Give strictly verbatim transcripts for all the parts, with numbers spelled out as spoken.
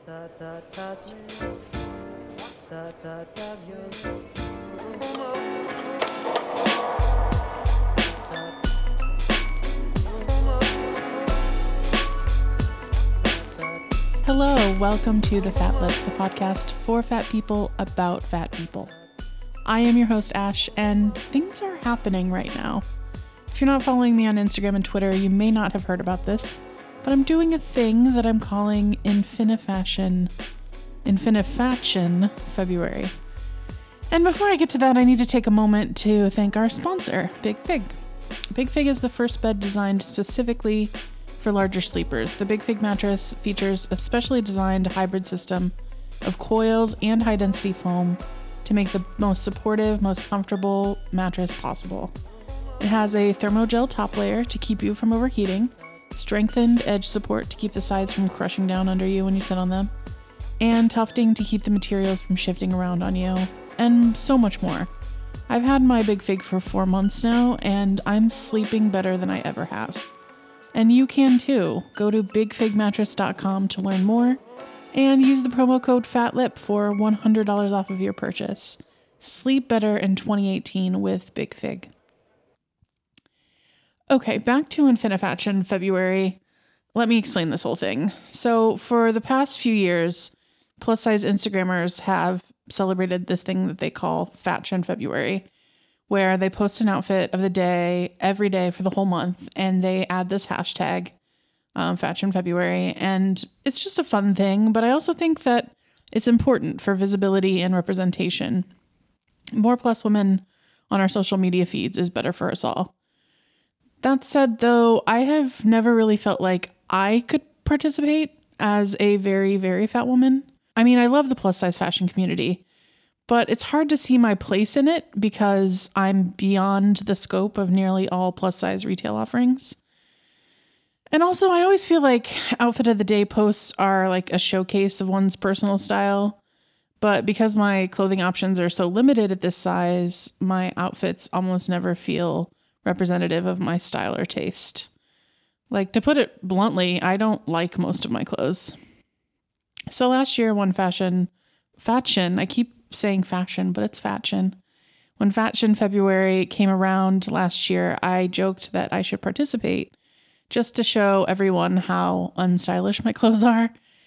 Hello, welcome to The Fat Lip, the podcast for fat people about fat people. I am your host, Ash, and things are happening right now. If you're not following me on Instagram and Twitter, you may not have heard about this, but I'm doing a thing that I'm calling Infinifashion, Infinifashion February. And before I get to that, I need to take a moment to thank our sponsor, Big Fig. Big Fig is the first bed designed specifically for larger sleepers. The Big Fig mattress features a specially designed hybrid system of coils and high-density foam to make the most supportive, most comfortable mattress possible. It has a thermogel top layer to keep you from overheating, strengthened edge support to keep the sides from crushing down under you when you sit on them, and tufting to keep the materials from shifting around on you, and so much more. I've had my Big Fig for four months now, and I'm sleeping better than I ever have. And you can too. Go to big fig mattress dot com to learn more and use the promo code FATLIP for one hundred dollars off of your purchase. Sleep better in twenty eighteen with Big Fig. Okay, back to Infinifashion February. Let me explain this whole thing. So for the past few years, plus size Instagrammers have celebrated this thing that they call Fashion February, where they post an outfit of the day every day for the whole month, and they add this hashtag, um, Fashion February, and it's just a fun thing, but I also think that it's important for visibility and representation. More plus women on our social media feeds is better for us all. That said, though, I have never really felt like I could participate as a very, very fat woman. I mean, I love the plus size fashion community, but it's hard to see my place in it because I'm beyond the scope of nearly all plus size retail offerings. And also, I always feel like outfit of the day posts are like a showcase of one's personal style. But because my clothing options are so limited at this size, my outfits almost never feel representative of my style or taste. Like, to put it bluntly, I don't like most of my clothes. So last year, when fashion, fashion, I keep saying fashion, but it's fashion. When Fashion February came around last year, I joked that I should participate just to show everyone how unstylish my clothes are,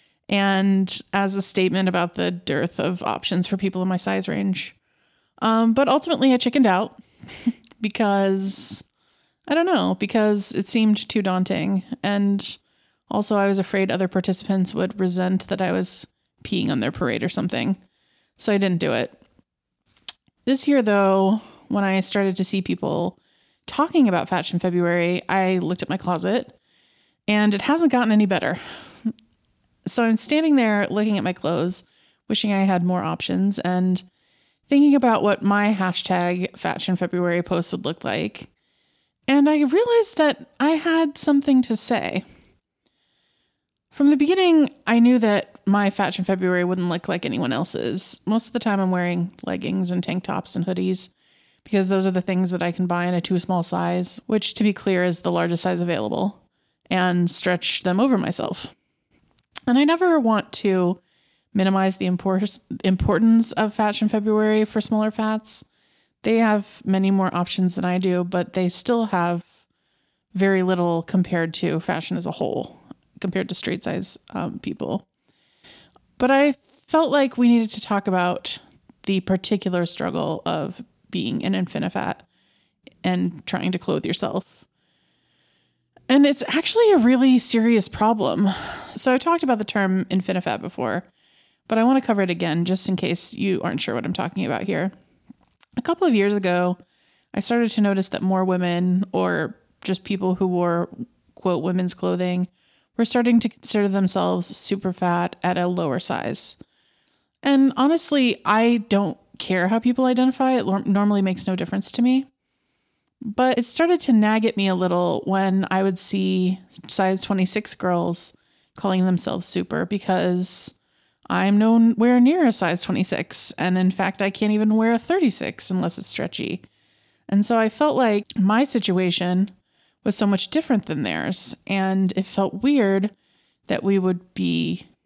and as a statement about the dearth of options for people in my size range. Um, but ultimately I chickened out because, I don't know, because it seemed too daunting. And also I was afraid other participants would resent that I was peeing on their parade or something. So I didn't do it. This year, though, when I started to see people talking about Fashion February, I looked at my closet and it hasn't gotten any better. So I'm standing there looking at my clothes, wishing I had more options and thinking about what my hashtag Fashion February post would look like. And I realized that I had something to say. From the beginning, I knew that my Fashion February wouldn't look like anyone else's. Most of the time I'm wearing leggings and tank tops and hoodies because those are the things that I can buy in a too small size, which, to be clear, is the largest size available, and stretch them over myself. And I never want to minimize the import- importance of Fashion February for smaller fats. They have many more options than I do, but they still have very little compared to fashion as a whole, compared to straight size um, people. But I felt like we needed to talk about the particular struggle of being an Infinifat and trying to clothe yourself. And it's actually a really serious problem. So I talked about the term Infinifat before, but I want to cover it again just in case you aren't sure what I'm talking about here. A couple of years ago, I started to notice that more women, or just people who wore, quote, women's clothing, were starting to consider themselves super fat at a lower size. And honestly, I don't care how people identify. It lo- normally makes no difference to me. But it started to nag at me a little when I would see size twenty-six girls calling themselves super, because I'm nowhere near a size twenty-six. And in fact, I can't even wear a thirty-six unless it's stretchy. And so I felt like my situation was so much different than theirs. And it felt weird that we would be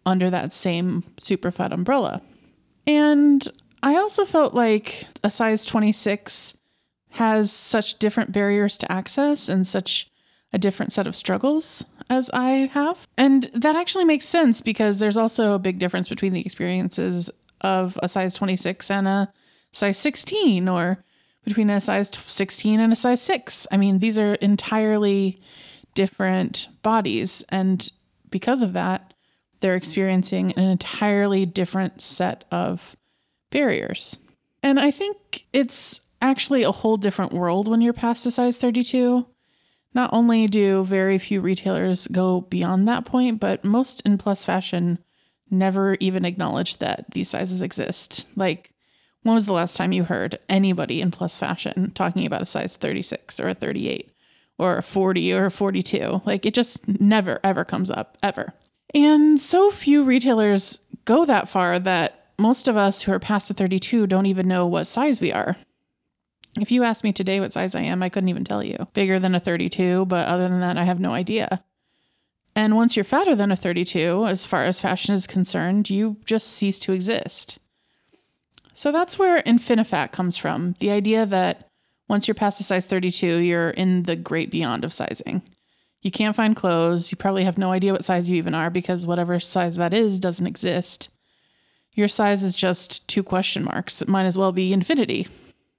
under that same superfat umbrella. And I also felt like a size twenty-six has such different barriers to access and such a different set of struggles as I have. And that actually makes sense because there's also a big difference between the experiences of a size twenty-six and a size sixteen, or between a size sixteen and a size six. I mean, these are entirely different bodies. And because of that, they're experiencing an entirely different set of barriers. And I think it's actually a whole different world when you're past a size thirty-two. Not only do very few retailers go beyond that point, but most in plus fashion never even acknowledge that these sizes exist. Like, when was the last time you heard anybody in plus fashion talking about a size thirty-six or a thirty-eight or a forty or a forty-two? Like, it just never, ever comes up, ever. And so few retailers go that far that most of us who are past a thirty-two don't even know what size we are. If you asked me today what size I am, I couldn't even tell you. Bigger than a thirty-two, but other than that, I have no idea. And once you're fatter than a thirty-two, as far as fashion is concerned, you just cease to exist. So that's where Infinifat comes from. The idea that once you're past a size thirty-two, you're in the great beyond of sizing. You can't find clothes. You probably have no idea what size you even are because whatever size that is doesn't exist. Your size is just two question marks. It might as well be infinity.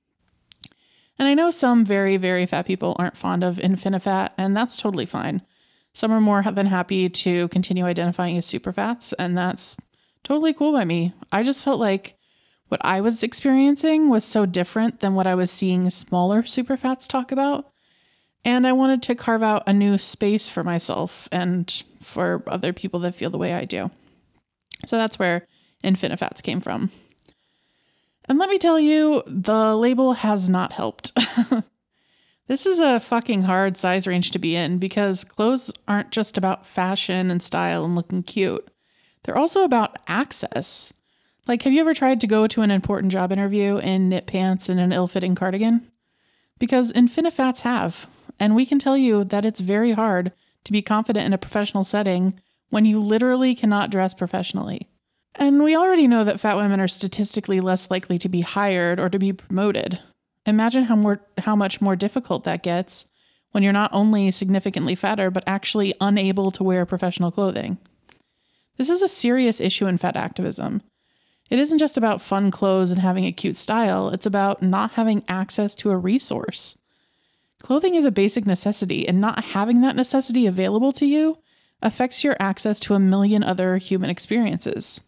And I know some very, very fat people aren't fond of Infinifat, and that's totally fine. Some are more than happy to continue identifying as superfats, and that's totally cool by me. I just felt like what I was experiencing was so different than what I was seeing smaller superfats talk about. And I wanted to carve out a new space for myself and for other people that feel the way I do. So that's where Infinifats came from. And let me tell you, the label has not helped. This is a fucking hard size range to be in because clothes aren't just about fashion and style and looking cute. They're also about access. Like, have you ever tried to go to an important job interview in knit pants and an ill-fitting cardigan? Because Infinifats have. And we can tell you that it's very hard to be confident in a professional setting when you literally cannot dress professionally. And we already know that fat women are statistically less likely to be hired or to be promoted. Imagine how more, how much more difficult that gets when you're not only significantly fatter, but actually unable to wear professional clothing. This is a serious issue in fat activism. It isn't just about fun clothes and having a cute style. It's about not having access to a resource. Clothing is a basic necessity, and not having that necessity available to you affects your access to a million other human experiences.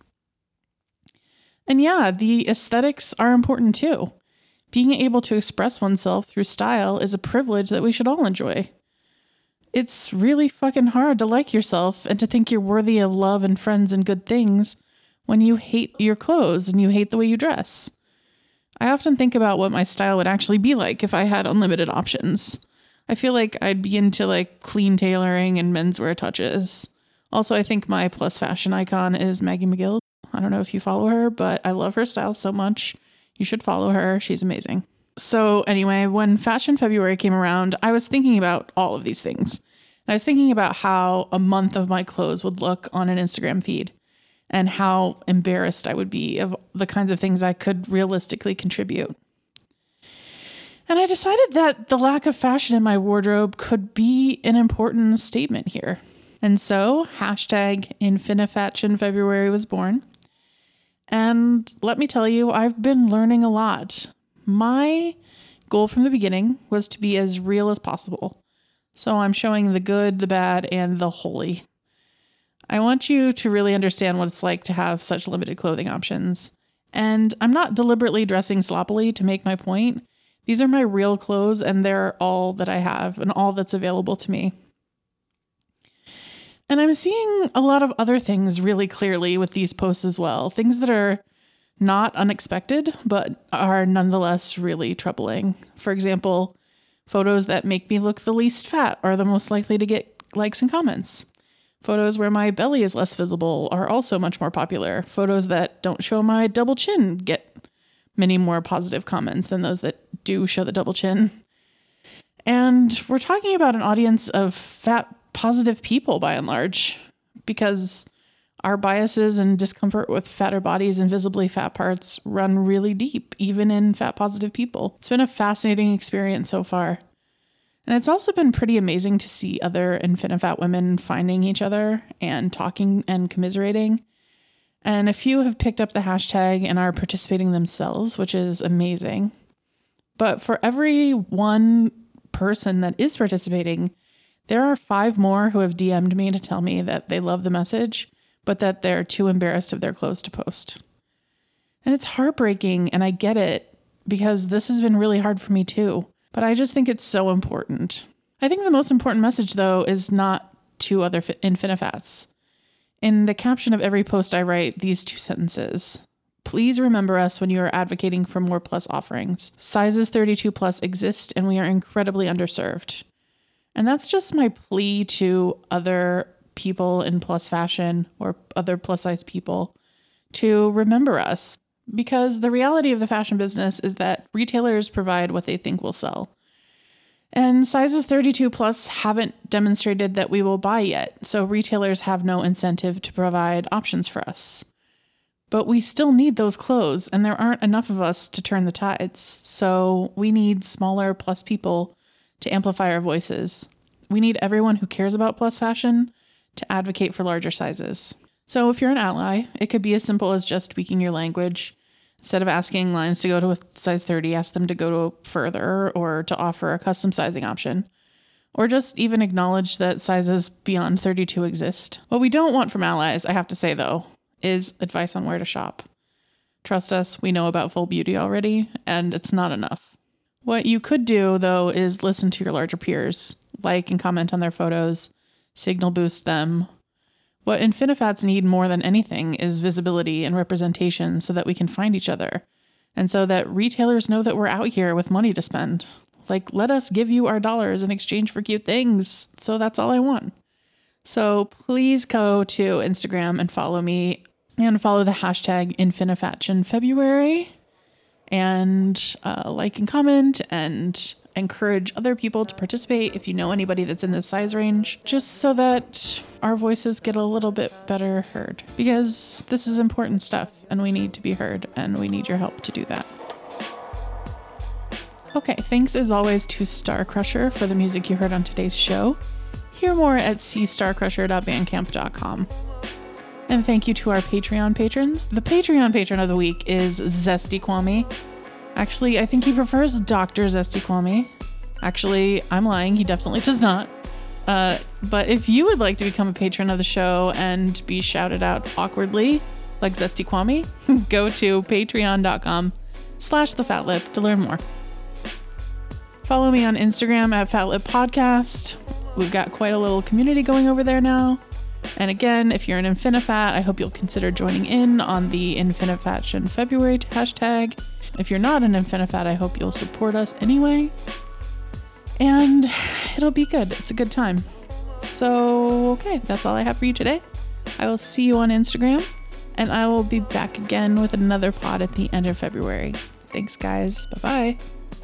And yeah, the aesthetics are important too. Being able to express oneself through style is a privilege that we should all enjoy. It's really fucking hard to like yourself and to think you're worthy of love and friends and good things when you hate your clothes and you hate the way you dress. I often think about what my style would actually be like if I had unlimited options. I feel like I'd be into like clean tailoring and menswear touches. Also, I think my plus fashion icon is Maggie McGill. I don't know if you follow her, but I love her style so much. You should follow her. She's amazing. So anyway, when Fashion February came around, I was thinking about all of these things. I was thinking about how a month of my clothes would look on an Instagram feed and how embarrassed I would be of the kinds of things I could realistically contribute. And I decided that the lack of fashion in my wardrobe could be an important statement here. And so hashtag Infinifashion February was born. And let me tell you, I've been learning a lot. My goal from the beginning was to be as real as possible. So I'm showing the good, the bad, and the holy. I want you to really understand what it's like to have such limited clothing options. And I'm not deliberately dressing sloppily to make my point. These are my real clothes, and they're all that I have and all that's available to me. And I'm seeing a lot of other things really clearly with these posts as well. Things that are not unexpected, but are nonetheless really troubling. For example, photos that make me look the least fat are the most likely to get likes and comments. Photos where my belly is less visible are also much more popular. Photos that don't show my double chin get many more positive comments than those that do show the double chin. And we're talking about an audience of fat positive people by and large, because Our biases and discomfort with fatter bodies and visibly fat parts run really deep, even in fat positive people. It's been a fascinating experience so far. And it's also been pretty amazing to see other InfiniFat women finding each other and talking and commiserating. And a few have picked up the hashtag and are participating themselves, which is amazing. But for every one person that is participating, there are five more who have D M'd me to tell me that they love the message, but that they're too embarrassed of their clothes to post. And it's heartbreaking, and I get it, because this has been really hard for me too. But I just think it's so important. I think the most important message, though, is not to other InfiniFats. In the caption of every post I write, these two sentences. Please remember us when you are advocating for more plus offerings. Sizes thirty-two plus exist, and we are incredibly underserved. And that's just my plea to other people in plus fashion or other plus size people to remember us. Because the reality of the fashion business is that retailers provide what they think will sell. And sizes thirty-two plus haven't demonstrated that we will buy yet, so retailers have no incentive to provide options for us. But we still need those clothes, and there aren't enough of us to turn the tides, so we need smaller plus people to amplify our voices. We need everyone who cares about plus fashion to advocate for larger sizes. So if you're an ally, it could be as simple as just tweaking your language. Instead of asking lines to go to a size thirty, ask them to go to further or to offer a custom sizing option. Or just even acknowledge that sizes beyond thirty-two exist. What we don't want from allies, I have to say though, is advice on where to shop. Trust us, we know about Full Beauty already, and it's not enough. What you could do though is listen to your larger peers, like and comment on their photos, signal boost them. What InfiniFats need more than anything is visibility and representation so that we can find each other, and so that retailers know that we're out here with money to spend. Like, let us give you our dollars in exchange for cute things. So that's all I want. So please go to Instagram and follow me and follow the hashtag InfiniFatchinFebruary and uh, like and comment and encourage other people to participate if you know anybody that's in this size range, just so that our voices get a little bit better heard, because this is important stuff and we need to be heard and we need your help to do that. Okay, thanks as always to Star Crusher for the music you heard on today's show. Hear more at c star crusher dot bandcamp dot com. And thank you to our Patreon patrons. The Patreon patron of the week is Zesty Kwame. Actually, I think he prefers Doctor Zesty Kwame. Actually, I'm lying. He definitely does not. Uh, but if you would like to become a patron of the show and be shouted out awkwardly, like Zesty Kwame, go to patreon dot com slash the fat lip to learn more. Follow me on Instagram at Fatlip Podcast. We've got quite a little community going over there now. And again, if you're an InfiniFat, I hope you'll consider joining in on the InfiniFatchinFebruary hashtag. If you're not an InfiniFat, I hope you'll support us anyway. And it'll be good. It's a good time. So, okay, that's all I have for you today. I will see you on Instagram, and I will be back again with another pod at the end of February. Thanks, guys. Bye-bye.